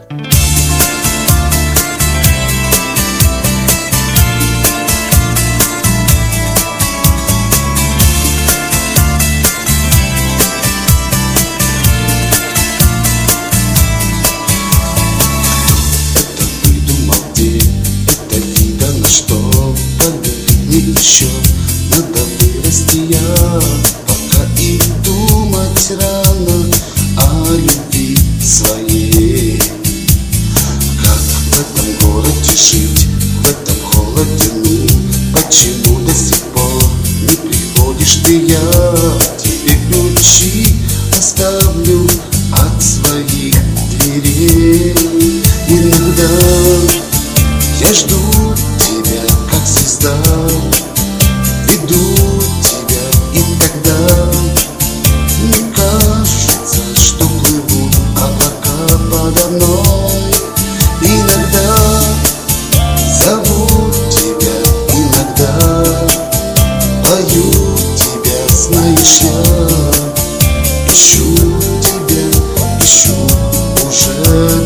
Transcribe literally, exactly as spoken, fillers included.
Еще надо вырасти я, пока и думать рано о любви своей. Как в этом городе жить, в этом холоде, ну почему до сих пор не приходишь ты? Я тебе ключи оставлю от своих дверей. Иногда я жду тебя, как звезда, веду тебя, и тогда мне кажется, что плывут облака подо мной. Иногда зову тебя, иногда пою тебя, знаешь, я ищу тебя, ищу уже.